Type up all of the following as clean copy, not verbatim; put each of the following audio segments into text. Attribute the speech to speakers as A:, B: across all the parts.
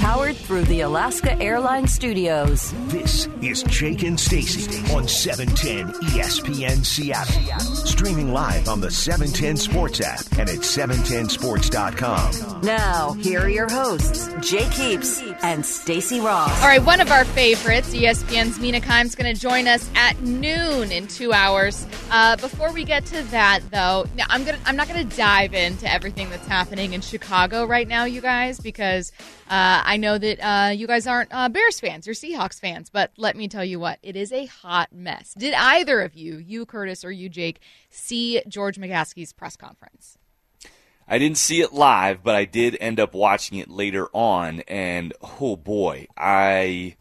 A: powered through the Alaska Airlines Studios.
B: This is Jake and Stacy on 710 ESPN Seattle. Streaming live on the 710 Sports app and at 710sports.com.
A: Now, here are your hosts, Jake Heaps and Stacy Ross.
C: All right, one of our favorites, ESPN's Mina Kimes, going to join us at noon in 2 hours. Before we get to that, though, I'm not going to dive into everything that's happening in Chicago right now, you guys, because I know that you guys aren't Bears fans, you're Seahawks fans, but let me tell you what, it is a hot mess. Did either of you, Curtis or you, Jake, see George McCaskey's press conference?
D: I didn't see it live, but I did end up watching it later on, and oh boy, I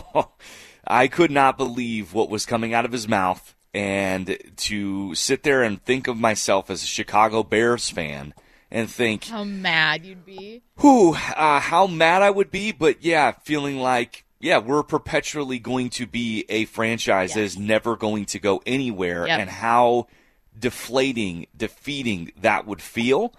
D: could not believe what was coming out of his mouth, and to sit there and think of myself as a Chicago Bears fan and think
C: how mad you'd be.
D: How mad I would be, but yeah, feeling like, yeah, we're perpetually going to be a franchise that is never going to go anywhere, and how deflating, defeating that would feel.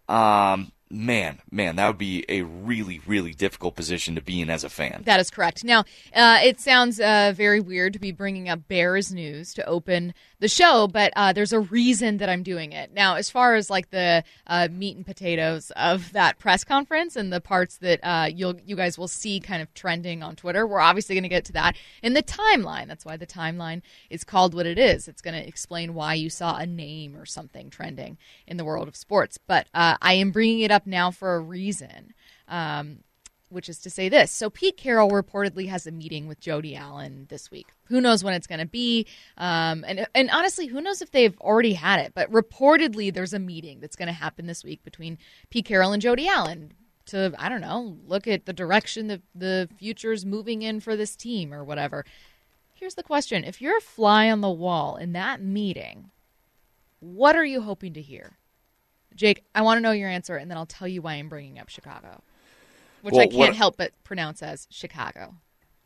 D: Man, that would be a really, really difficult position to be in as a fan.
C: That is correct. Now, it sounds very weird to be bringing up Bears news to open the show, but there's a reason that I'm doing it. Now, as far as like the meat and potatoes of that press conference and the parts that you guys will see kind of trending on Twitter, we're obviously going to get to that in the timeline. That's why the timeline is called what it is. It's going to explain why you saw a name or something trending in the world of sports. But I am bringing it up now for a reason, which is to say this. So Pete Carroll reportedly has a meeting with Jody Allen this week. Who knows when it's going to be? And honestly, who knows if they've already had it? But reportedly, there's a meeting that's going to happen this week between Pete Carroll and Jody Allen to, I don't know, look at the direction that the future's moving in for this team or whatever. Here's the question. If you're a fly on the wall in that meeting, what are you hoping to hear? Jake, I want to know your answer, and then I'll tell you why I'm bringing up Chicago, which I can't help but pronounce as Chicago.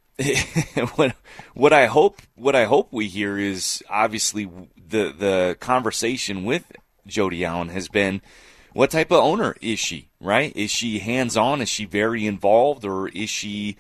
D: What I hope we hear is obviously the conversation with Jody Allen has been, what type of owner is she, right? Is she hands-on? Is she very involved? Or is she,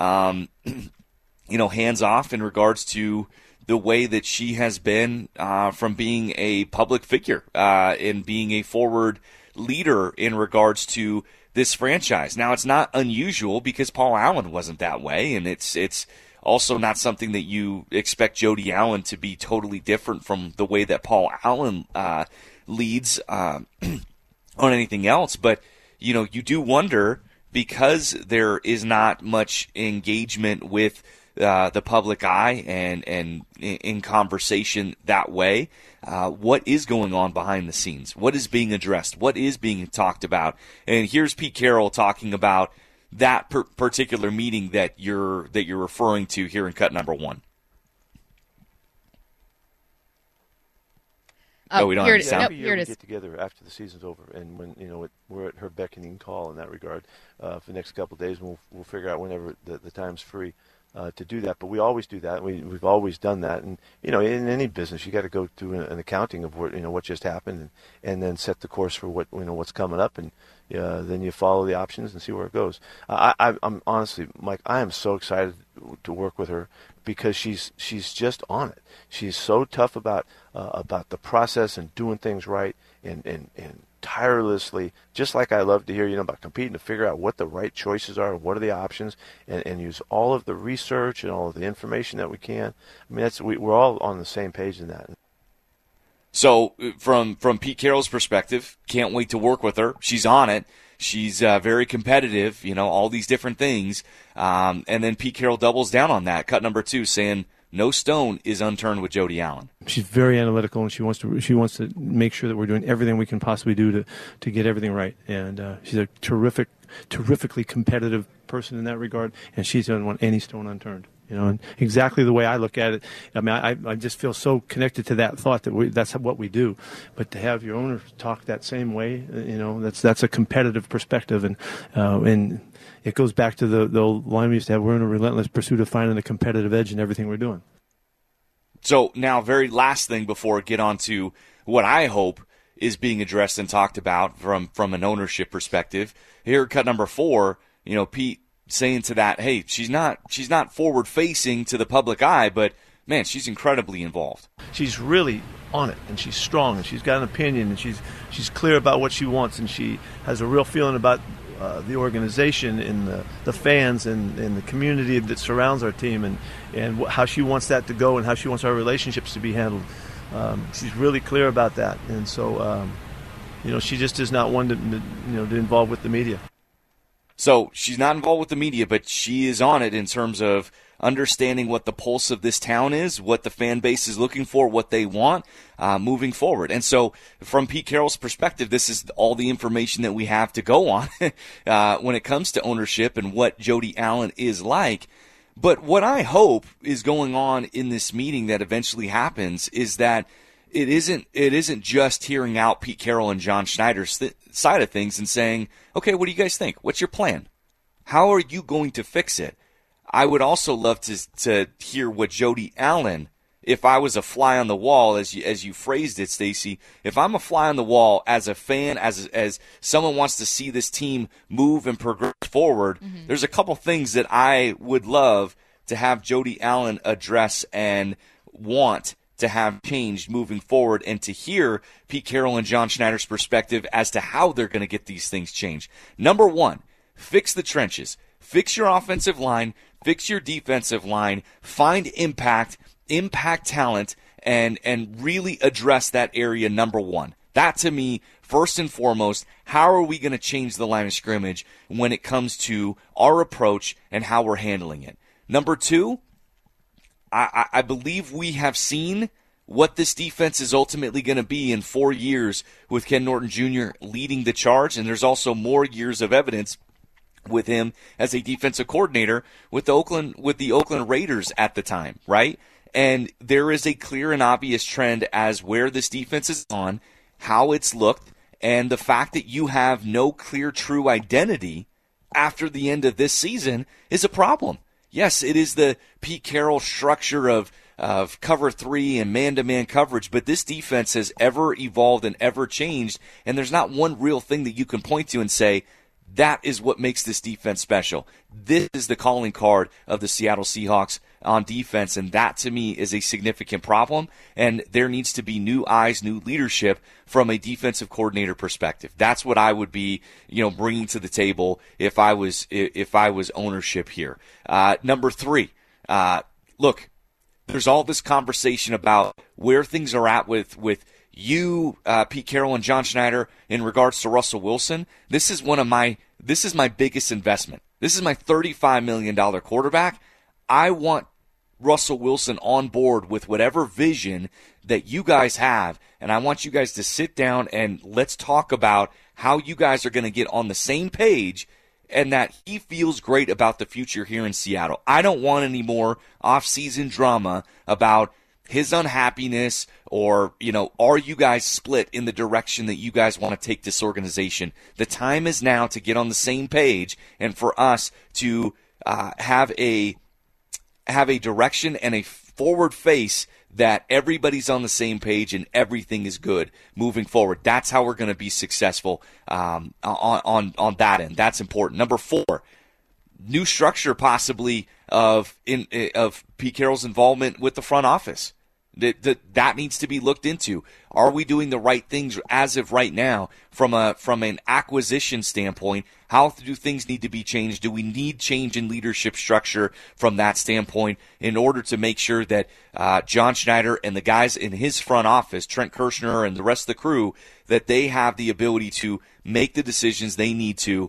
D: hands-off in regards to the way that she has been from being a public figure and being a forward leader in regards to this franchise. Now, it's not unusual because Paul Allen wasn't that way, and it's also not something that you expect Jody Allen to be totally different from the way that Paul Allen leads on anything else. But, you do wonder, because there is not much engagement with the public eye and in conversation that way, what is going on behind the scenes? What is being addressed? What is being talked about? And here's Pete Carroll talking about that particular meeting that you're referring to here in cut number one. We don't have the sound.
E: Here it is. Get together after the season's over, and when we're at her beckoning call in that regard for the next couple of days, and we'll figure out whenever the time's free to do that. But we always do that. We've always done that, and in any business, you got to go through an accounting of what just happened, and then set the course for what's coming up, and then you follow the options and see where it goes. I'm honestly, Mike, I am so excited to work with her because she's just on it. She's so tough about the process and doing things right, and tirelessly, just like I love to hear, about competing to figure out what the right choices are, what are the options, and use all of the research and all of the information that we can. I mean, we're all on the same page in that.
D: So from Pete Carroll's perspective, can't wait to work with her. She's on it. She's very competitive, all these different things. And then Pete Carroll doubles down on that. Cut number 2, saying no stone is unturned with Jody Allen.
F: She's very analytical, and she wants to make sure that we're doing everything we can possibly do to get everything right. And she's a terrifically competitive person in that regard, and she doesn't want any stone unturned. And exactly the way I look at it. I mean, I just feel so connected to that thought that that's what we do. But to have your owner talk that same way, that's a competitive perspective, and it goes back to the old line we used to have: we're in a relentless pursuit of finding the competitive edge in everything we're doing.
D: So now, very last thing before we get on to what I hope is being addressed and talked about from an ownership perspective. Here, cut number 4, Pete saying to that, hey, she's not forward facing to the public eye, but man, she's incredibly involved.
E: She's really on it, and she's strong, and she's got an opinion, and she's clear about what she wants, and she has a real feeling about the organization and the fans and the community that surrounds our team, and how she wants that to go and how she wants our relationships to be handled. She's really clear about that, and so she just is not one to involve with the media.
D: So she's not involved with the media, but she is on it in terms of understanding what the pulse of this town is, what the fan base is looking for, what they want moving forward. And so from Pete Carroll's perspective, this is all the information that we have to go on when it comes to ownership and what Jody Allen is like. But what I hope is going on in this meeting that eventually happens is that it isn't just hearing out Pete Carroll and John Schneider's side of things and saying, okay, what do you guys think? What's your plan? How are you going to fix it? I would also love to hear what Jody Allen, if I was a fly on the wall, as you phrased it, Stacey, if I'm a fly on the wall as a fan, as someone wants to see this team move and progress forward, there's a couple things that I would love to have Jody Allen address and want to have changed moving forward, and to hear Pete Carroll and John Schneider's perspective as to how they're going to get these things changed. Number one, fix the trenches. Fix your offensive line. Fix your defensive line. Find impact talent, and really address that area, number one. That, to me, first and foremost, how are we going to change the line of scrimmage when it comes to our approach and how we're handling it? Number two, I believe we have seen what this defense is ultimately going to be in 4 years with Ken Norton Jr. leading the charge, and there's also more years of evidence with him as a defensive coordinator with the Oakland Raiders at the time, right? And there is a clear and obvious trend as where this defense is on, how it's looked, and the fact that you have no clear, true identity after the end of this season is a problem. Yes, it is the Pete Carroll structure of cover three and man-to-man coverage, but this defense has ever evolved and ever changed, and there's not one real thing that you can point to and say, that is what makes this defense special. This is the calling card of the Seattle Seahawks on defense, and that to me is a significant problem, and there needs to be new eyes, new leadership from a defensive coordinator perspective. That's what I would be, bringing to the table if I was ownership here. Number three, look, there's all this conversation about where things are at with you, Pete Carroll and John Schneider in regards to Russell Wilson. This is my biggest investment. This is my $35 million quarterback. I want Russell Wilson on board with whatever vision that you guys have, and I want you guys to sit down and let's talk about how you guys are going to get on the same page and that he feels great about the future here in Seattle. I don't want any more off-season drama about his unhappiness or, are you guys split in the direction that you guys want to take this organization? The time is now to get on the same page and for us to have a direction and a forward face that everybody's on the same page and everything is good moving forward. That's how we're going to be successful on that end. That's important. Number four, new structure possibly of Pete Carroll's involvement with the front office. That needs to be looked into. Are we doing the right things as of right now from an acquisition standpoint? How do things need to be changed? Do we need change in leadership structure from that standpoint in order to make sure that John Schneider and the guys in his front office, Trent Kirshner and the rest of the crew, that they have the ability to make the decisions they need to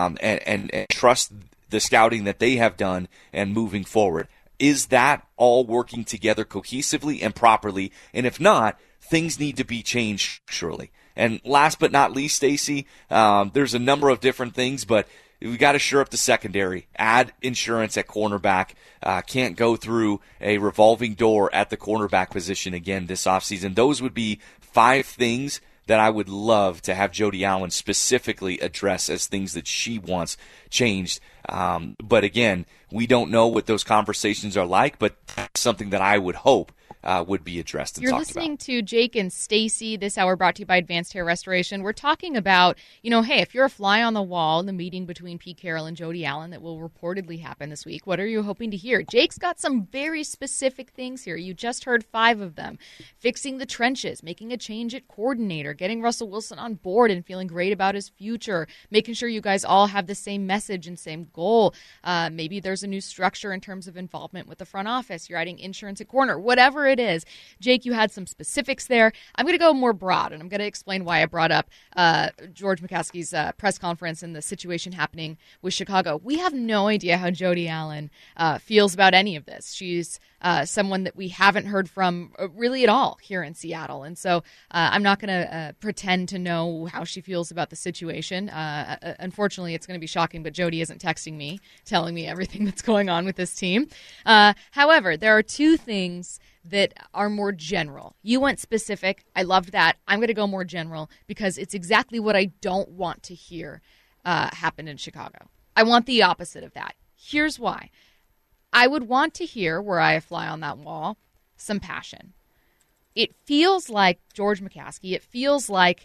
D: and trust the scouting that they have done and moving forward? Is that all working together cohesively and properly? And if not, things need to be changed surely. And last but not least, Stacey, there's a number of different things, but we got to shore up the secondary. Add insurance at cornerback. Can't go through a revolving door at the cornerback position again this offseason. Those would be 5 things that I would love to have Jody Allen specifically address as things that she wants changed. But again, we don't know what those conversations are like, but that's something that I would hope would be addressed and
C: You're
D: talked
C: listening
D: about.
C: to Jake and Stacy this hour, brought to you by Advanced Hair Restoration. We're talking about, hey, if you're a fly on the wall in the meeting between Pete Carroll and Jody Allen that will reportedly happen this week, what are you hoping to hear? Jake's got some very specific things here. You just heard 5 of them. Fixing the trenches, making a change at coordinator, getting Russell Wilson on board and feeling great about his future, making sure you guys all have the same message and same goal. Maybe there's a new structure in terms of involvement with the front office. You're adding insurance at corner, whatever it is. Jake, you had some specifics there. I'm going to go more broad, and I'm going to explain why I brought up George McCaskey's press conference and the situation happening with Chicago. We have no idea how Jody Allen feels about any of this. She's someone that we haven't heard from really at all here in Seattle. And so I'm not going to pretend to know how she feels about the situation. Unfortunately, it's going to be shocking, but Jody isn't texting me, telling me everything that's going on with this team. However, there are 2 things that are more general. You went specific. I loved that. I'm going to go more general because it's exactly what I don't want to hear happen in Chicago. I want the opposite of that. Here's why. I would want to hear, were I a fly on that wall, some passion. It feels like George McCaskey. It feels like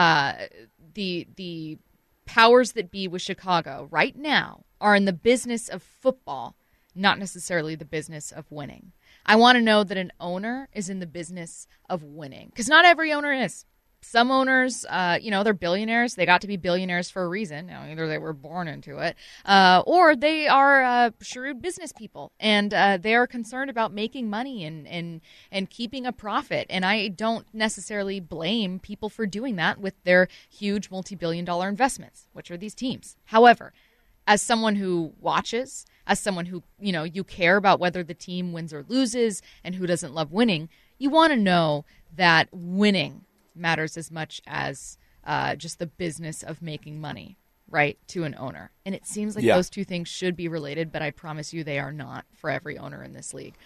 C: the powers that be with Chicago right now are in the business of football, not necessarily the business of winning. I want to know that an owner is in the business of winning, because not every owner is. Some owners, they're billionaires. They got to be billionaires for a reason. Either they were born into it, or they are shrewd business people, and they are concerned about making money and keeping a profit. And I don't necessarily blame people for doing that with their huge multi-billion-dollar investments, which are these teams. However, as someone who watches, as someone who, you care about whether the team wins or loses and who doesn't love winning, you want to know that winning matters as much as just the business of making money, right, to an owner. And it seems like those 2 things should be related, but I promise you they are not for every owner in this league.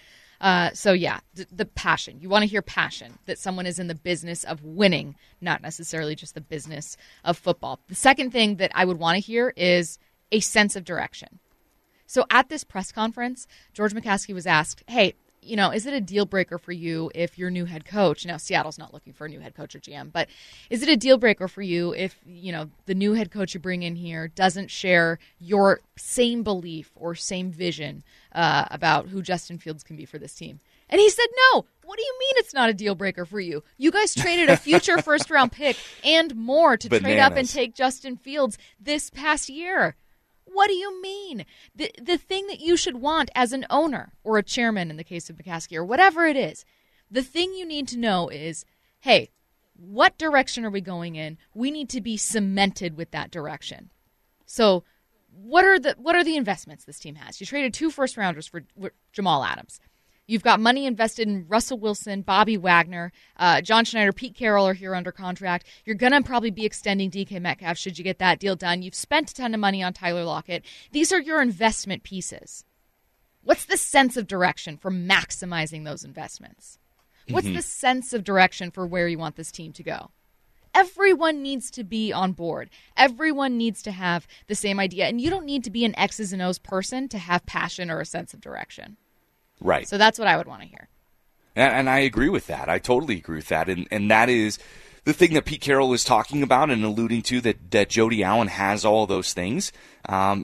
C: The passion. You want to hear passion, that someone is in the business of winning, not necessarily just the business of football. The second thing that I would want to hear is a sense of direction. So at this press conference, George McCaskey was asked, hey, is it a deal breaker for you if your new head coach, now Seattle's not looking for a new head coach or GM, but is it a deal breaker for you if, the new head coach you bring in here doesn't share your same belief or same vision about who Justin Fields can be for this team? And he said, no. What do you mean it's not a deal breaker for you? You guys traded a future first-round pick and more to trade up and take Justin Fields this past year. What do you mean? The thing that you should want as an owner or a chairman in the case of McCaskey or whatever it is, the thing you need to know is, hey, what direction are we going in? We need to be cemented with that direction. So what are the investments this team has? You traded 2 first-rounders for Jamal Adams. You've got money invested in Russell Wilson, Bobby Wagner, John Schneider, Pete Carroll are here under contract. You're going to probably be extending DK Metcalf should you get that deal done. You've spent a ton of money on Tyler Lockett. These are your investment pieces. What's the sense of direction for maximizing those investments? What's the sense of direction for where you want this team to go? Everyone needs to be on board. Everyone needs to have the same idea. And you don't need to be an X's and O's person to have passion or a sense of direction.
D: Right.
C: So that's what I would want to hear.
D: And I agree with that. I totally agree with that. And that is the thing that Pete Carroll is talking about and alluding to, that Jody Allen has all those things. And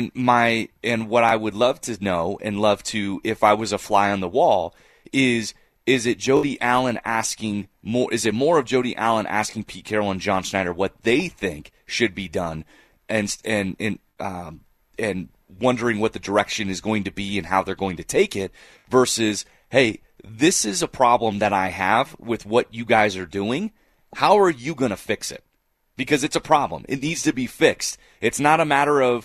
D: what I would love to know and love to, if I was a fly on the wall, is it Jody Allen asking more? Is it more of Jody Allen asking Pete Carroll and John Schneider what they think should be done, and wondering what the direction is going to be and how they're going to take it, versus, hey, this is a problem that I have with what you guys are doing. How are you going to fix it? Because it's a problem. It needs to be fixed. It's not a matter of,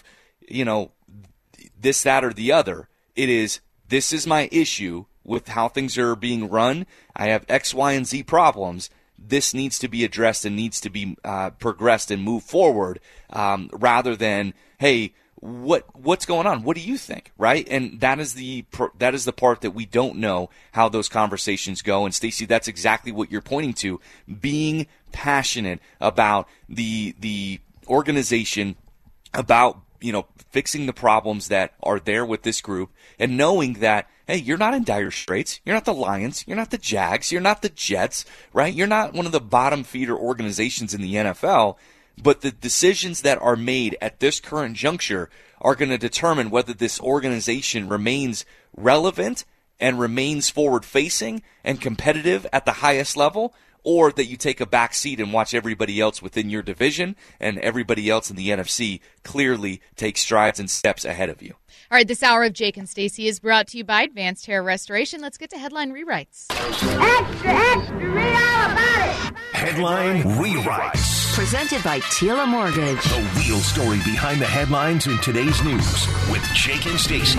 D: this, that, or the other. It is, this is my issue with how things are being run. I have X, Y, and Z problems. This needs to be addressed and needs to be progressed and moved forward, rather than, hey, what's going on? What do you think? Right? And that is the part that we don't know how those conversations go. And Stacey, that's exactly what you're pointing to, being passionate about the organization, about fixing the problems that are there with this group, and knowing that, hey, you're not in dire straits. You're not the Lions. You're not the Jags. You're not the Jets, right? You're not one of the bottom feeder organizations in the NFL. But the decisions that are made at this current juncture are going to determine whether this organization remains relevant and remains forward-facing and competitive at the highest level, or that you take a back seat and watch everybody else within your division and everybody else in the NFC clearly take strides and steps ahead of you.
C: All right, this hour of Jake and Stacey is brought to you by Advanced Hair Restoration. Let's get to headline rewrites.
G: Extra, extra, read all about it.
B: Headline Rewrites.
A: Presented by Tila Mortgage.
B: The real story behind the headlines in today's news with Jake and Stacey.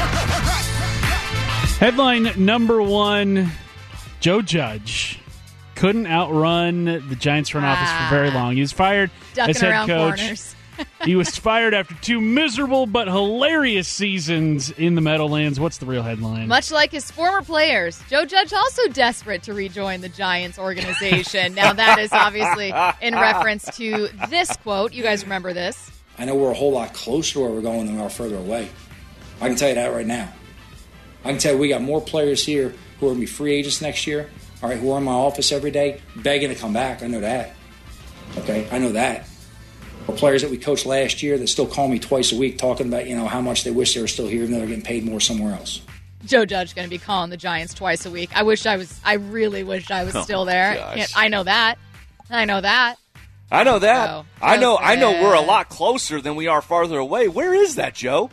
H: Headline number one, Joe Judge couldn't outrun the Giants front office for very long. He was fired as head coach.
C: Corners.
H: He was fired after 2 miserable but hilarious seasons in the Meadowlands. What's the real headline?
C: Much like his former players, Joe Judge also desperate to rejoin the Giants organization. Now, that is obviously in reference to this quote. You guys remember this?
I: I know we're a whole lot closer to where we're going than we are further away. I can tell you that right now. I can tell you we got more players here who are going to be free agents next year, all right, who are in my office every day begging to come back. I know that. Okay, I know that. Or players that we coached last year that still call me twice a week talking about, how much they wish they were still here even though they're getting paid more somewhere else.
C: Joe Judge going to be calling the Giants twice a week. I really wish I was still there. I know that.
D: I know that.
C: Oh,
D: I know we're a lot closer than we are farther away. Where is that, Joe?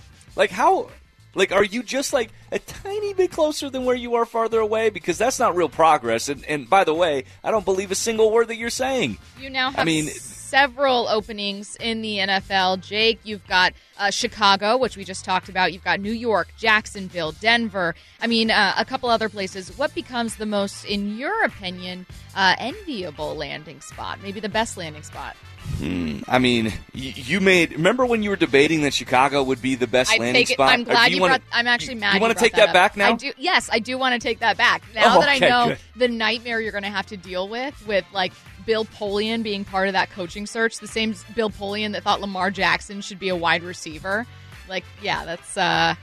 D: Are you just like a tiny bit closer than where you are farther away? Because that's not real progress. And by the way, I don't believe a single word that you're saying.
C: You now have several openings in the NFL. Jake, you've got Chicago, which we just talked about. You've got New York, Jacksonville, Denver. A couple other places. What becomes the most, in your opinion, enviable landing spot? Maybe the best landing spot?
D: You made. Remember when you were debating that Chicago would be the best landing spot?
C: I'm glad I'm actually mad.
D: You want to take that back now?
C: I do. Yes, I do want to take that back. Now that I know the nightmare you're going to have to deal with Bill Polian being part of that coaching search, the same Bill Polian that thought Lamar Jackson should be a wide receiver. That's not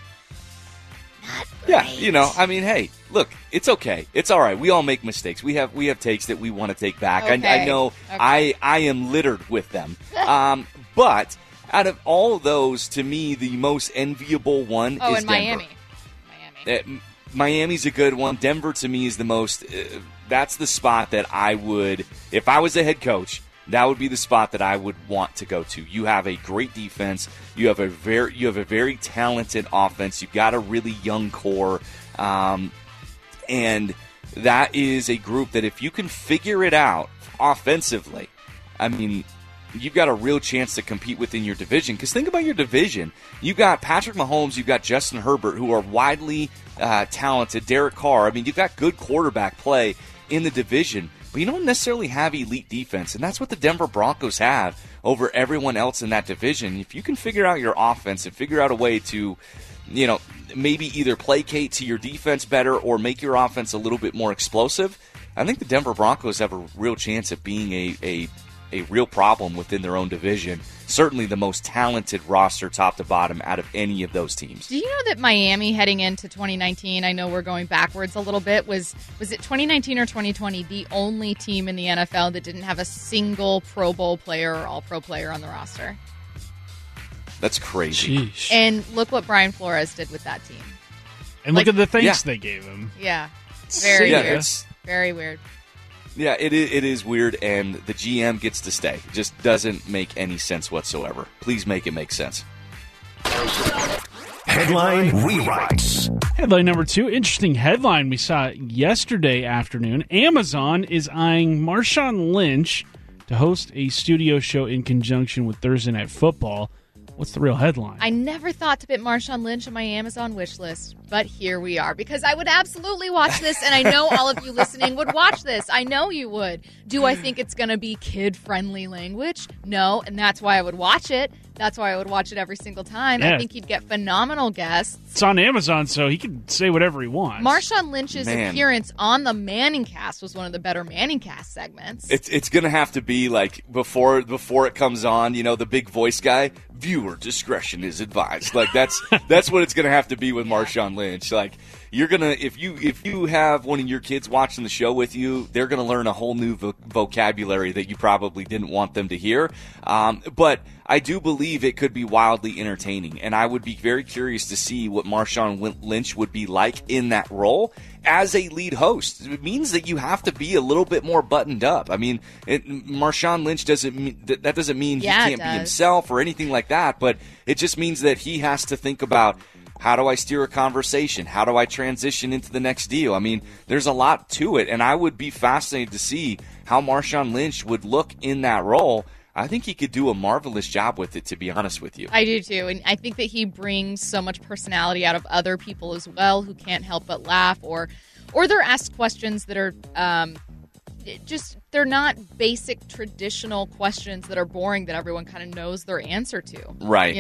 C: great.
D: Hey, look, it's okay. It's all right. We all make mistakes. We have takes that we want to take back.
C: Okay.
D: I know I am littered with them. But out of all of those, to me, the most enviable one is Denver.
C: Miami.
D: Miami's a good one. Denver, to me, is the most that's the spot that I would, if I was a head coach, that would be the spot that I would want to go to. You have a great defense. You have a very talented offense. You've got a really young core, and that is a group that if you can figure it out offensively, you've got a real chance to compete within your division. Because think about your division. You've got Patrick Mahomes, you've got Justin Herbert, who are widely talented. Derek Carr. You've got good quarterback play in the division, but you don't necessarily have elite defense, and that's what the Denver Broncos have over everyone else in that division. If you can figure out your offense and figure out a way to, maybe either placate to your defense better or make your offense a little bit more explosive, I think the Denver Broncos have a real chance of being a real problem within their own division. Certainly the most talented roster top to bottom out of any of those teams.
C: Do you know that Miami heading into 2019, I know we're going backwards a little bit, was it 2019 or 2020 the only team in the NFL that didn't have a single Pro Bowl player or All-Pro player on the roster?
D: That's crazy.
H: Sheesh.
C: And look what Brian Flores did with that team.
H: And look at the thanks they gave him.
C: Yeah. Very weird. Very weird.
D: Yeah, it is weird, and the GM gets to stay. It just doesn't make any sense whatsoever. Please make it make sense.
B: Headline Rewrites.
H: Headline number 2, interesting headline we saw yesterday afternoon. Amazon is eyeing Marshawn Lynch to host a studio show in conjunction with Thursday Night Football. What's the real headline?
C: I never thought to put Marshawn Lynch on my Amazon wish list, but here we are, because I would absolutely watch this, and I know all of you listening would watch this. I know you would. Do I think it's going to be kid-friendly language? No, and that's why I would watch it. That's why I would watch it every single time.
H: Yeah.
C: I think he'd get phenomenal guests.
H: It's on Amazon, so he can say whatever he wants.
C: Marshawn Lynch's appearance on the Manning Cast was one of the better Manning Cast segments.
D: It's going to have to be like before it comes on, the big voice guy, viewer discretion is advised. Like that's what it's going to have to be with Marshawn Lynch. Like you're going to if you have one of your kids watching the show with you, they're going to learn a whole new vocabulary that you probably didn't want them to hear. But I do believe it could be wildly entertaining, and I would be very curious to see what Marshawn Lynch would be like in that role as a lead host. It means that you have to be a little bit more buttoned up. I mean, Marshawn Lynch doesn't mean he can't be himself or anything like that, but it just means that he has to think about, how do I steer a conversation? How do I transition into the next deal? I mean, there's a lot to it, and I would be fascinated to see how Marshawn Lynch would look in that role. I think he could do a marvelous job with it, to be honest with you.
C: I do, too, and I think that he brings so much personality out of other people as well who can't help but laugh, or they're asked questions that are they're not basic traditional questions that are boring that everyone kind of knows their answer to.
D: Right.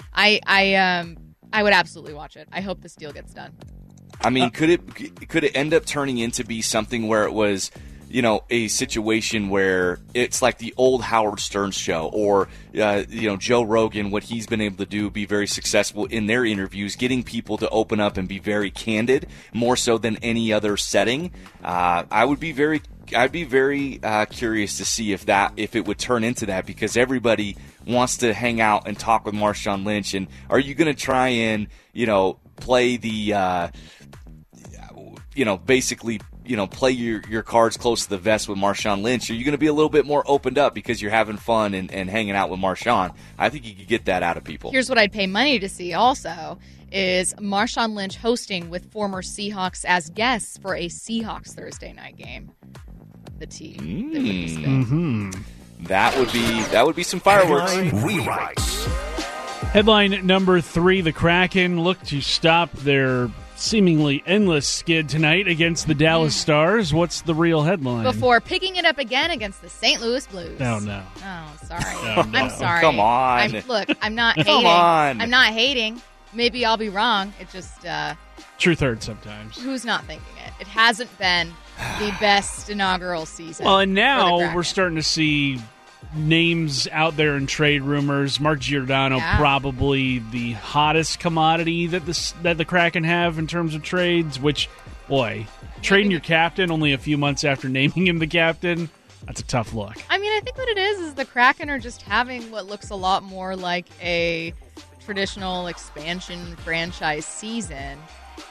C: I would absolutely watch it. I hope this deal gets done.
D: I mean, could it end up turning into be something where it was, a situation where it's like the old Howard Stern show, or Joe Rogan, what he's been able to do, be very successful in their interviews, getting people to open up and be very candid, more so than any other setting. I'd be very curious to see if it would turn into that, because everybody wants to hang out and talk with Marshawn Lynch. And are you going to try and play the basically play your cards close to the vest with Marshawn Lynch? Are you going to be a little bit more opened up because you're having fun and hanging out with Marshawn? I think you could get that out of people.
C: Here's what I'd pay money to see also is Marshawn Lynch hosting with former Seahawks as guests for a Seahawks Thursday night game. The tea that would be spilled.
H: Mm-hmm.
D: That would be some fireworks.
H: Headline number 3, the Kraken look to stop their seemingly endless skid tonight against the Dallas Stars. What's the real headline?
C: Before picking it up again against the St. Louis Blues.
H: Oh, no.
C: Oh, sorry.
H: Oh, no.
C: I'm sorry.
D: Come on.
C: I'm not hating.
D: Come on.
C: I'm not hating. Maybe I'll be wrong. It just...
H: Truth hurts sometimes.
C: Who's not thinking it? It hasn't been the best inaugural season.
H: Well, and now we're starting to see names out there in trade rumors. Mark Giordano, probably the hottest commodity that the Kraken have in terms of trades, which, boy, trading your captain only a few months after naming him the captain, that's a tough look.
C: I mean, I think what it is the Kraken are just having what looks a lot more like a traditional expansion franchise season.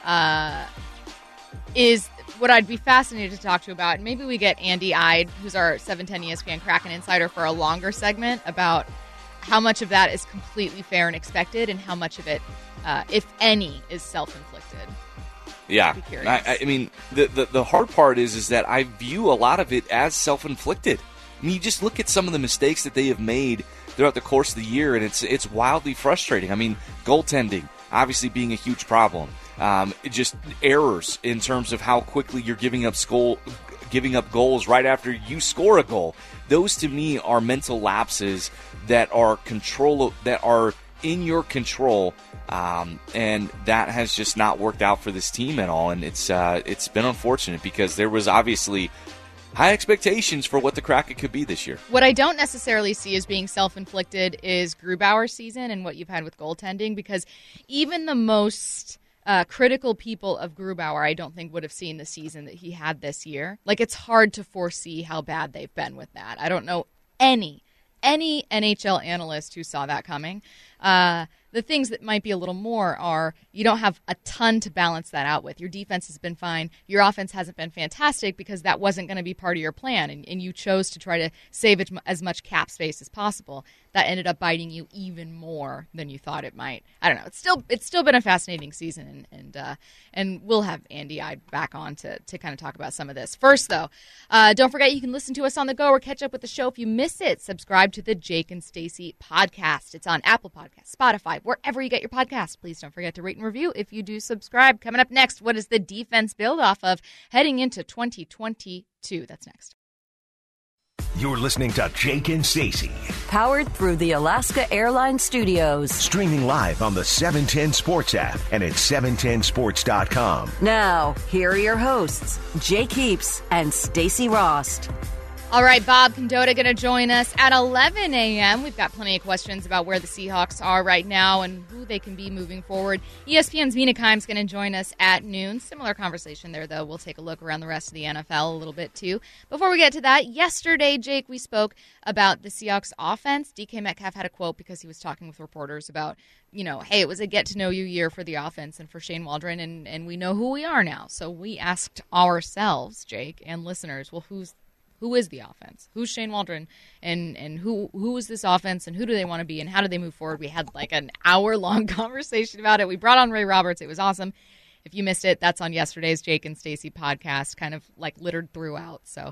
C: Is what I'd be fascinated to talk to about. And maybe we get Andy Ide, who's our 710 ESPN Kraken insider, for a longer segment about how much of that is completely fair and expected and how much of it, if any, is self-inflicted.
D: Yeah. I mean, the hard part is that I view a lot of it as self-inflicted. I mean, you just look at some of the mistakes that they have made throughout the course of the year, and it's wildly frustrating. I mean, goaltending obviously being a huge problem. Just errors in terms of how quickly you're giving up goals right after you score a goal. Those to me are mental lapses that are in your control, and that has just not worked out for this team at all. And it's been unfortunate because there was obviously high expectations for what the Kraken could be this year.
C: What I don't necessarily see as being self-inflicted is Grubauer's season and what you've had with goaltending, because even the most critical people of Grubauer, I don't think would have seen the season that he had this year. Like, it's hard to foresee how bad they've been with that. I don't know any NHL analyst who saw that coming. The things that might be a little more are you don't have a ton to balance that out with. Your defense has been fine. Your offense hasn't been fantastic because that wasn't going to be part of your plan, and you chose to try to save as much cap space as possible. That ended up biting you even more than you thought it might. I don't know. It's still been a fascinating season, and we'll have Andy Ide back on to kind of talk about some of this. First, though, don't forget you can listen to us on the go or catch up with the show if you miss it. Subscribe to the Jake and Stacey podcast. It's on Apple Podcasts, Spotify, wherever you get your podcasts. Please don't forget to rate and review if you do subscribe. Coming up next, what does the defense build off of heading into 2022? That's next.
B: You're listening to Jake and Stacey.
A: Powered through the Alaska Airlines Studios.
B: Streaming live on the 710 Sports app and at 710sports.com.
A: Now, here are your hosts, Jake Heaps and Stacey Rost.
C: All right, Bob Condotta going to join us at 11 a.m. We've got plenty of questions about where the Seahawks are right now and who they can be moving forward. ESPN's Mina Kimes going to join us at noon. Similar conversation there, though. We'll take a look around the rest of the NFL a little bit, too. Before we get to that, yesterday, Jake, we spoke about the Seahawks offense. DK Metcalf had a quote because he was talking with reporters about, hey, it was a get-to-know-you year for the offense and for Shane Waldron, and we know who we are now. So we asked ourselves, Jake, and listeners, well, who is the offense? Who's Shane Waldron? And who is this offense? And who do they want to be? And how do they move forward? We had like an hour-long conversation about it. We brought on Ray Roberts. It was awesome. If you missed it, that's on yesterday's Jake and Stacey podcast, kind of like littered throughout. So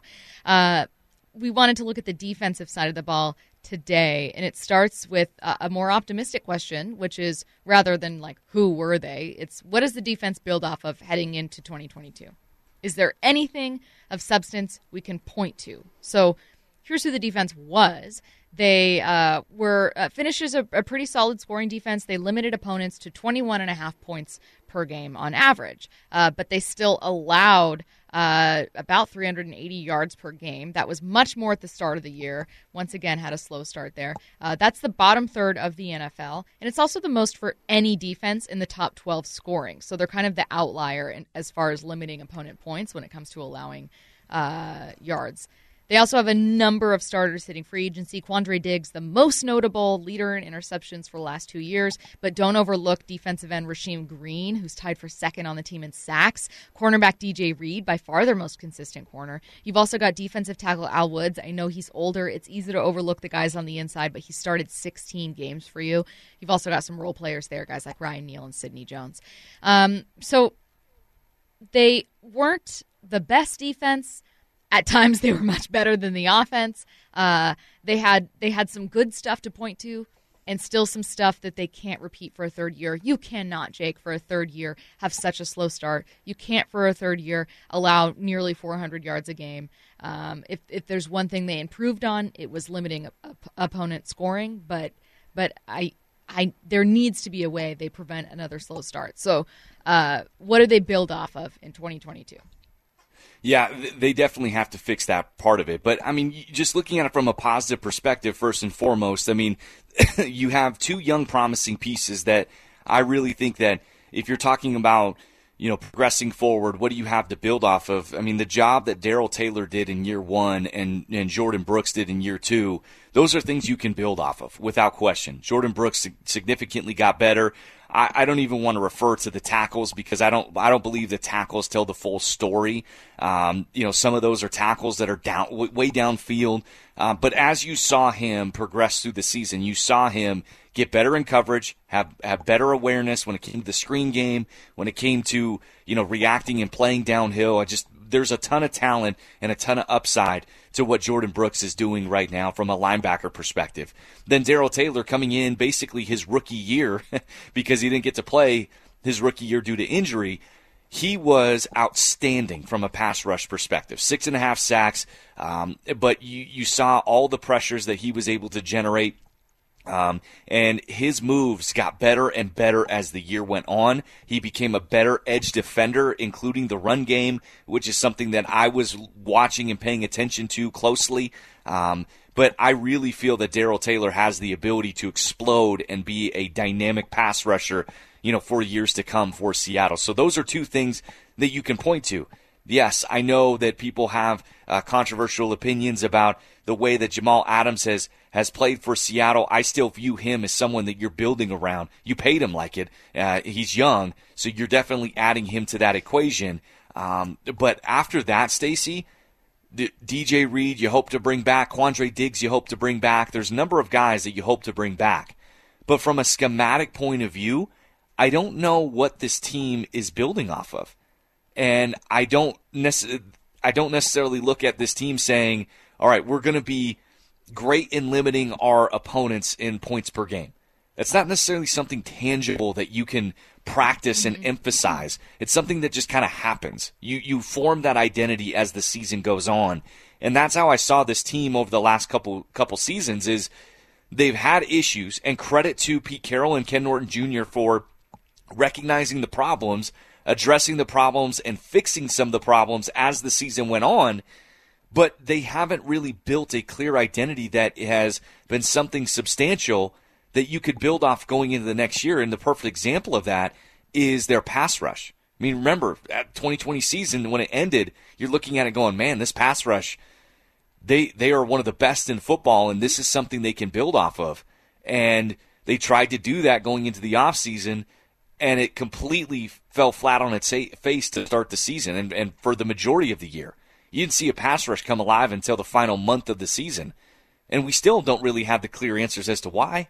C: we wanted to look at the defensive side of the ball today. And it starts with a more optimistic question, which is rather than like who were they, it's what does the defense build off of heading into 2022? Is there anything of substance we can point to? So here's who the defense was. They were finishes a pretty solid scoring defense. They limited opponents to 21.5 points per game on average, but they still allowed about 380 yards per game. That was much more at the start of the year. Once again, had a slow start there. That's the bottom third of the NFL, and it's also the most for any defense in the top 12 scoring. So they're kind of the outlier as far as limiting opponent points when it comes to allowing yards. They also have a number of starters hitting free agency. Quandre Diggs, the most notable leader in interceptions for the last 2 years. But don't overlook defensive end Rasheem Green, who's tied for second on the team in sacks. Cornerback DJ Reed, by far their most consistent corner. You've also got defensive tackle Al Woods. I know he's older. It's easy to overlook the guys on the inside, but he started 16 games for you. You've also got some role players there, guys like Ryan Neal and Sidney Jones. So they weren't the best defense. At times, they were much better than the offense. They had some good stuff to point to and still some stuff that they can't repeat for a third year. You cannot, Jake, for a third year, have such a slow start. You can't, for a third year, allow nearly 400 yards a game. If there's one thing they improved on, it was limiting opponent scoring. But there needs to be a way they prevent another slow start. So what do they build off of in 2022?
D: Yeah, they definitely have to fix that part of it. But, I mean, just looking at it from a positive perspective, first and foremost, I mean, you have two young promising pieces that I really think that if you're talking about, progressing forward, what do you have to build off of? I mean, the job that Darrell Taylor did in year one and Jordan Brooks did in year two, those are things you can build off of without question. Jordan Brooks significantly got better. I don't even want to refer to the tackles because I don't believe the tackles tell the full story. Some of those are tackles that are way downfield. But as you saw him progress through the season, you saw him get better in coverage, have better awareness when it came to the screen game, when it came to reacting and playing downhill. There's a ton of talent and a ton of upside to what Jordan Brooks is doing right now from a linebacker perspective. Then Darrell Taylor coming in basically his rookie year because he didn't get to play his rookie year due to injury. He was outstanding from a pass rush perspective. 6.5 sacks, but you saw all the pressures that he was able to generate. And his moves got better and better as the year went on. He became a better edge defender, including the run game, which is something that I was watching and paying attention to closely. But I really feel that Darrell Taylor has the ability to explode and be a dynamic pass rusher, for years to come for Seattle. So those are two things that you can point to. Yes, I know that people have controversial opinions about the way that Jamal Adams has played for Seattle. I still view him as someone that you're building around. You paid him like it. He's young, so you're definitely adding him to that equation. But after that, Stacey, DJ Reed you hope to bring back. Quandre Diggs you hope to bring back. There's a number of guys that you hope to bring back. But from a schematic point of view, I don't know what this team is building off of. And I don't necessarily look at this team saying, all right, we're going to be great in limiting our opponents in points per game. It's not necessarily something tangible that you can practice and emphasize. It's something that just kind of happens. You form that identity as the season goes on. And that's how I saw this team over the last couple seasons is they've had issues, and credit to Pete Carroll and Ken Norton Jr. for recognizing the problems, addressing the problems, and fixing some of the problems as the season went on. But they haven't really built a clear identity that has been something substantial that you could build off going into the next year. And the perfect example of that is their pass rush. I mean, remember, at 2020 season, when it ended, you're looking at it going, man, this pass rush, they are one of the best in football, and this is something they can build off of. And they tried to do that going into the offseason, and it completely fell flat on its face to start the season and for the majority of the year. You didn't see a pass rush come alive until the final month of the season. And we still don't really have the clear answers as to why.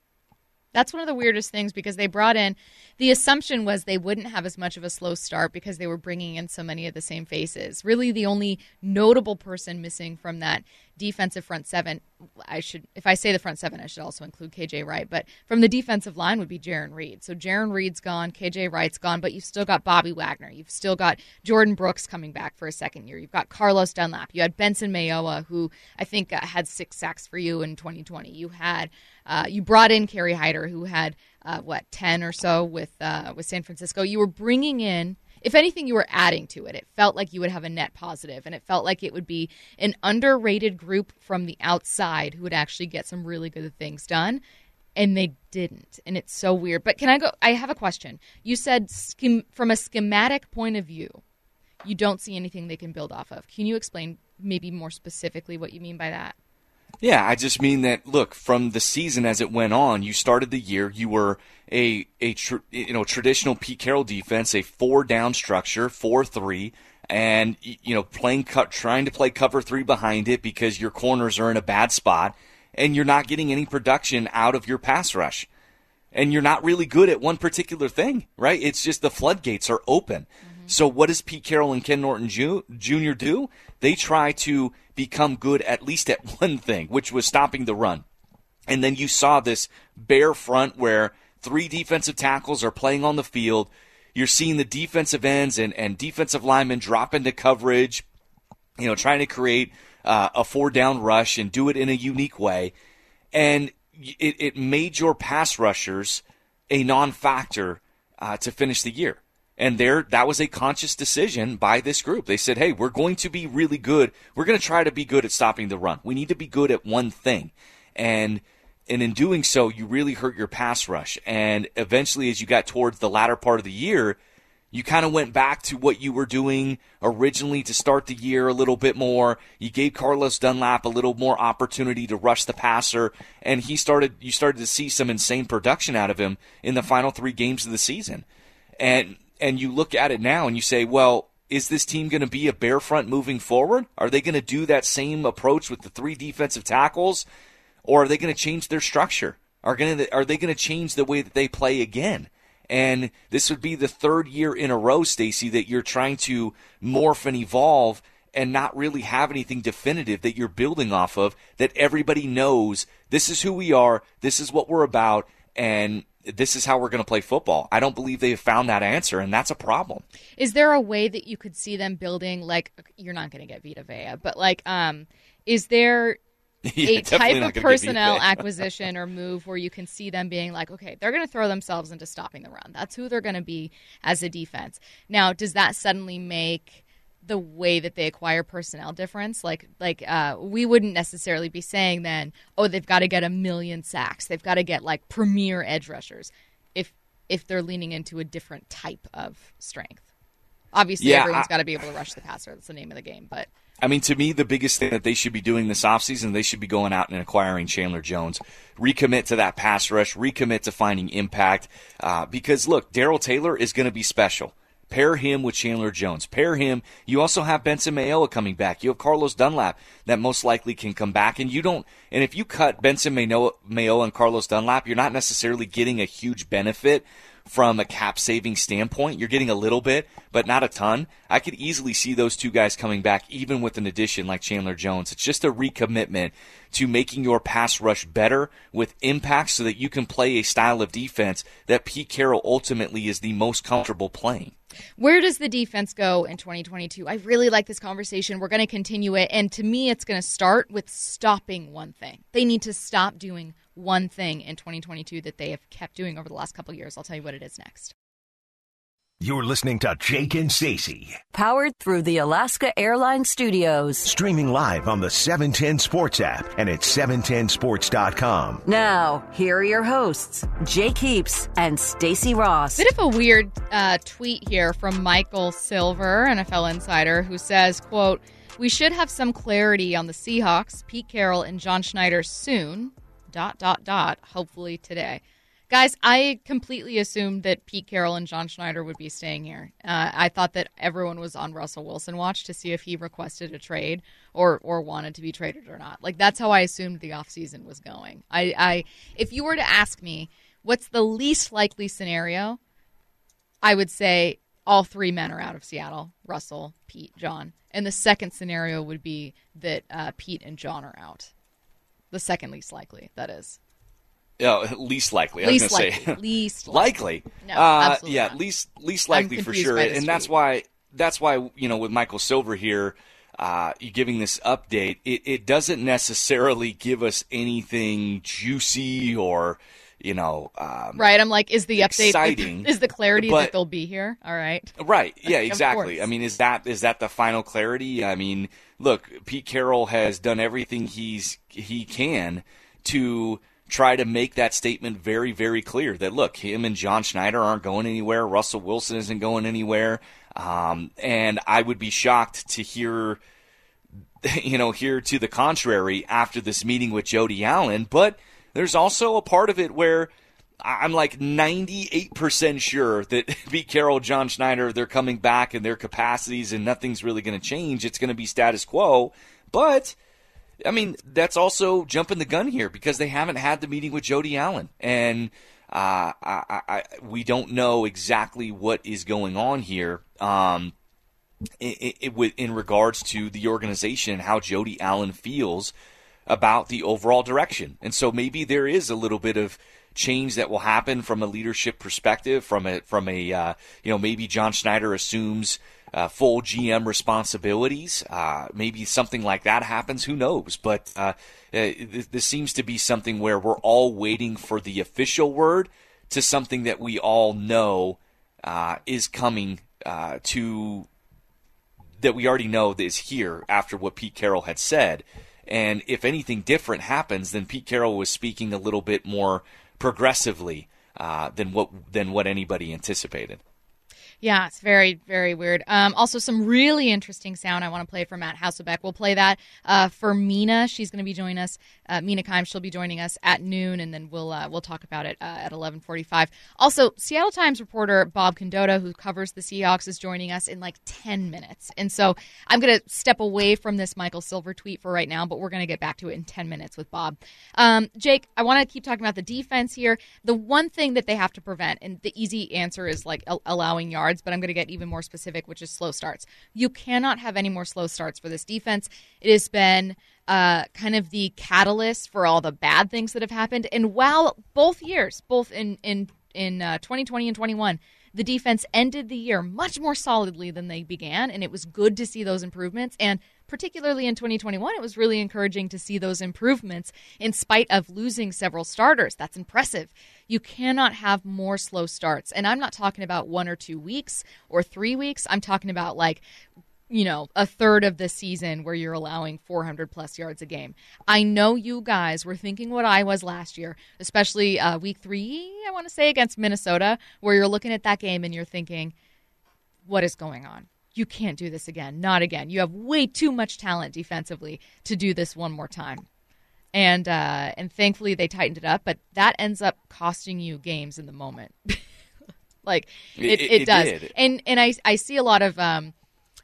C: That's one of the weirdest things because they brought in – the assumption was they wouldn't have as much of a slow start because they were bringing in so many of the same faces. Really the only notable person missing from that defensive front seven – if I say the front seven, I should also include KJ Wright. But from the defensive line would be Jaron Reed. So Jaron Reed's gone, KJ Wright's gone, but you've still got Bobby Wagner. You've still got Jordan Brooks coming back for a second year. You've got Carlos Dunlap. You had Benson Mayowa, who I think had 6 sacks for you in 2020. You had you brought in Kerry Hyder, who had 10 or so with San Francisco. You were bringing in, if anything, you were adding to it. It felt like you would have a net positive, and it felt like it would be an underrated group from the outside who would actually get some really good things done, and they didn't. And it's so weird. But can I go? I have a question. You said from a schematic point of view, you don't see anything they can build off of. Can you explain maybe more specifically what you mean by that?
D: Yeah, I just mean that, look, from the season as it went on, you started the year, you were a traditional Pete Carroll defense, a 4-down structure, 4-3, and, trying to play cover 3 behind it because your corners are in a bad spot, and you're not getting any production out of your pass rush. And you're not really good at one particular thing, right? It's just the floodgates are open. Mm-hmm. So what does Pete Carroll and Ken Norton Jr. do? They try to become good at least at one thing, which was stopping the run. And then you saw this bare front where 3 defensive tackles are playing on the field. You're seeing the defensive ends and defensive linemen drop into coverage, trying to create a 4-down rush and do it in a unique way. And it made your pass rushers a non-factor to finish the year. And that was a conscious decision by this group. They said, hey, we're going to be really good. We're going to try to be good at stopping the run. We need to be good at one thing. And in doing so, you really hurt your pass rush. And eventually, as you got towards the latter part of the year, you kind of went back to what you were doing originally to start the year a little bit more. You gave Carlos Dunlap a little more opportunity to rush the passer, and you started to see some insane production out of him in the final 3 games of the season. And you look at it now and you say, well, is this team going to be a bare front moving forward? Are they going to do that same approach with the 3 defensive tackles? Or are they going to change their structure? Are they going to change the way that they play again? And this would be the 3rd year in a row, Stacey, that you're trying to morph and evolve and not really have anything definitive that you're building off of, that everybody knows this is who we are, this is what we're about, and this is how we're going to play football. I don't believe they have found that answer, and that's a problem.
C: Is there a way that you could see them building, like, you're not going to get Vita Vea, but is there a type of personnel acquisition or move where you can see them being like, okay, they're going to throw themselves into stopping the run. That's who they're going to be as a defense. Now, does that suddenly make the way that they acquire personnel difference? Like we wouldn't necessarily be saying then, oh, they've got to get 1 million sacks. They've got to get like premier edge rushers if they're leaning into a different type of strength. Obviously, everyone's got to be able to rush the passer. That's the name of the game. But
D: I mean, to me, the biggest thing that they should be doing this offseason, they should be going out and acquiring Chandler Jones. Recommit to that pass rush. Recommit to finding impact. Because, look, Darrell Taylor is going to be special. Pair him with Chandler Jones. Pair him. You also have Benson Mayowa coming back. You have Carlos Dunlap that most likely can come back. And if you cut Benson Mayowa and Carlos Dunlap, you're not necessarily getting a huge benefit from a cap saving standpoint. You're getting a little bit, but not a ton. I could easily see those two guys coming back, even with an addition like Chandler Jones. It's just a recommitment to making your pass rush better with impact so that you can play a style of defense that Pete Carroll ultimately is the most comfortable playing.
C: Where does the defense go in 2022? I really like this conversation. We're going to continue it. And to me, it's going to start with stopping one thing. They need to stop doing one thing in 2022 that they have kept doing over the last couple of years. I'll tell you what it is next.
B: You're listening to Jake and Stacey.
A: Powered through the Alaska Airlines Studios.
B: Streaming live on the 710 Sports app and at 710sports.com.
A: Now, here are your hosts, Jake Heaps and Stacey Ross.
C: Bit of a weird tweet here from Michael Silver, NFL insider, who says, quote, "We should have some clarity on the Seahawks, Pete Carroll, and John Schneider soon, ... hopefully today." Guys, I completely assumed that Pete Carroll and John Schneider would be staying here. I thought that everyone was on Russell Wilson watch to see if he requested a trade or wanted to be traded or not. Like, that's how I assumed the offseason was going. If you were to ask me what's the least likely scenario, I would say all three men are out of Seattle: Russell, Pete, John. And the second scenario would be that Pete and John are out. The second least likely, that is.
D: Least likely.
C: Least
D: I was going to say
C: least
D: likely.
C: No, absolutely
D: yeah,
C: not.
D: least likely for sure. And that's why with Michael Silver here, you giving this update, it doesn't necessarily give us anything juicy or
C: right. I'm like, is the update
D: exciting?
C: Is the clarity that they'll be here? All right.
D: Right. Yeah. Exactly. I mean, is that the final clarity? I mean, look, Pete Carroll has done everything he can to try to make that statement very, very clear that, look, him and John Schneider aren't going anywhere. Russell Wilson isn't going anywhere. And I would be shocked to hear to the contrary after this meeting with Jody Allen. But there's also a part of it where I'm like 98% sure that Pete Carroll, John Schneider, they're coming back in their capacities and nothing's really going to change. It's going to be status quo. But I mean, that's also jumping the gun here because they haven't had the meeting with Jody Allen. And we don't know exactly what is going on here in regards to the organization and how Jody Allen feels about the overall direction. And so maybe there is a little bit of change that will happen from a leadership perspective, from a maybe John Schneider assumes full GM responsibilities. Maybe something like that happens. Who knows? But this seems to be something where we're all waiting for the official word to something that we all know is coming that we already know is here after what Pete Carroll had said. And if anything different happens, then Pete Carroll was speaking a little bit more progressively than what anybody anticipated.
C: Yeah, it's very, very weird. Also, some really interesting sound I want to play for Matt Hasselbeck. We'll play that for Mina. She's going to be joining us. Mina Kimes, she'll be joining us at noon, and then we'll talk about it at 11:45. Also, Seattle Times reporter Bob Condotta, who covers the Seahawks, is joining us in like 10 minutes. And so I'm going to step away from this Michael Silver tweet for right now, but we're going to get back to it in 10 minutes with Bob. Jake, I want to keep talking about the defense here. The one thing that they have to prevent, and the easy answer is like allowing yards, but I'm going to get even more specific, which is slow starts. You cannot have any more slow starts for this defense. It has been kind of the catalyst for all the bad things that have happened. And while both years, both in 2020 and 21, the defense ended the year much more solidly than they began, and it was good to see those improvements. And particularly in 2021, it was really encouraging to see those improvements in spite of losing several starters. That's impressive. You cannot have more slow starts. And I'm not talking about 1 or 2 weeks or 3 weeks. I'm talking about a third of the season where you're allowing 400-plus yards a game. I know you guys were thinking what I was last year, especially week 3, I want to say, against Minnesota, where you're looking at that game and you're thinking, what is going on? You can't do this again. Not again. You have way too much talent defensively to do this one more time. And thankfully they tightened it up, but that ends up costing you games in the moment. It does.
D: Did.
C: And I see a lot of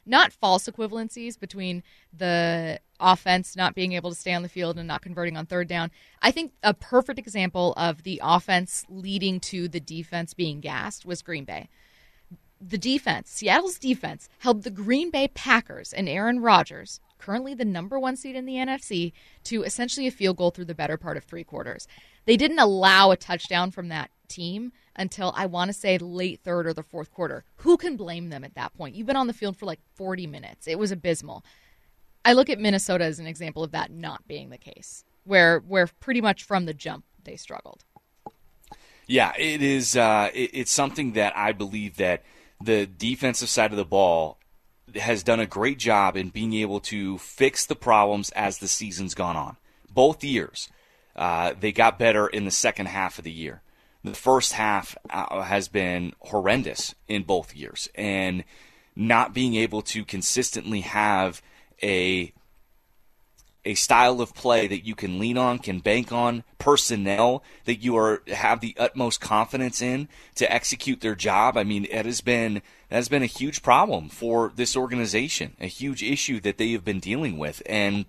C: not false equivalencies between the offense not being able to stay on the field and not converting on third down. I think a perfect example of the offense leading to the defense being gassed was Green Bay. The defense, Seattle's defense, held the Green Bay Packers and Aaron Rodgers, currently the number 1 seed in the NFC, to essentially a field goal through the better part of 3 quarters. They didn't allow a touchdown from that team until, I want to say, late third or the fourth quarter. Who can blame them at that point? You've been on the field for like 40 minutes. It was abysmal. I look at Minnesota as an example of that not being the case, where pretty much from the jump they struggled.
D: Yeah, it is. It's something that I believe that the defensive side of the ball has done a great job in being able to fix the problems as the season's gone on. Both years, they got better in the second half of the year. The first half has been horrendous in both years, and not being able to consistently have a style of play that you can lean on, can bank on, personnel that you have the utmost confidence in to execute their job. I mean, that has been a huge problem for this organization, a huge issue that they have been dealing with, and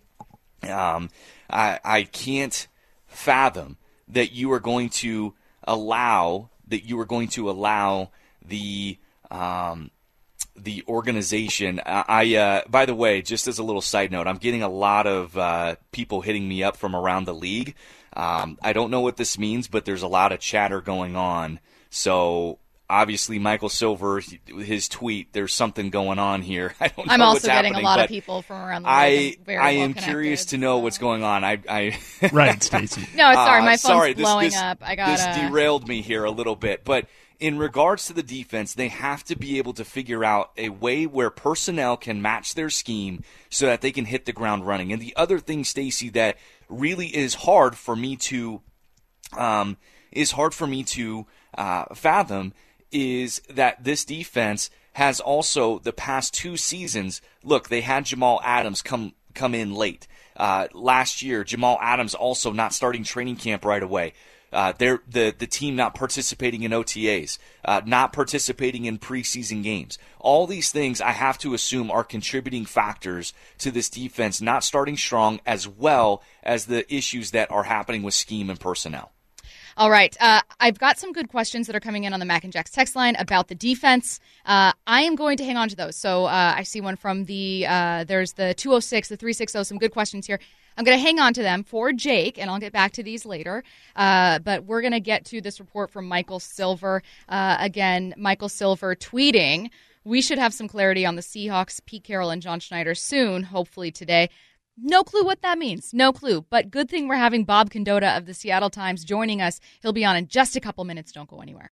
D: I can't fathom that you are going to allow the organization. By the way, just as a little side note, I'm getting a lot of people hitting me up from around the league. I don't know what this means, but there's a lot of chatter going on. So obviously, Michael Silver, his tweet, there's something going on here. I don't know
C: I'm
D: what's
C: also getting
D: happening,
C: a lot
D: but
C: of people from around the league.
D: I am curious to know what's going on.
H: Right, Stacey.
C: No, sorry, my phone's blowing
D: this,
C: up.
D: This derailed me here a little bit, but in regards to the defense, they have to be able to figure out a way where personnel can match their scheme so that they can hit the ground running. And the other thing, Stacey, that really is hard for me to fathom is that this defense has also, the past 2 seasons, look, they had Jamal Adams come in late. Last year, Jamal Adams also not starting training camp right away. The team not participating in OTAs, not participating in preseason games. All these things I have to assume are contributing factors to this defense not starting strong, as well as the issues that are happening with scheme and personnel.
C: All right. I've got some good questions that are coming in on the Mac and Jacks text line about the defense. I am going to hang on to those. So I see one from there's the 206, the 360, some good questions here. I'm going to hang on to them for Jake, and I'll get back to these later. But we're going to get to this report from Michael Silver. Again, Michael Silver tweeting, we should have some clarity on the Seahawks, Pete Carroll, and John Schneider soon, hopefully today. No clue what that means. No clue. But good thing we're having Bob Condotta of the Seattle Times joining us. He'll be on in just a couple minutes. Don't go anywhere.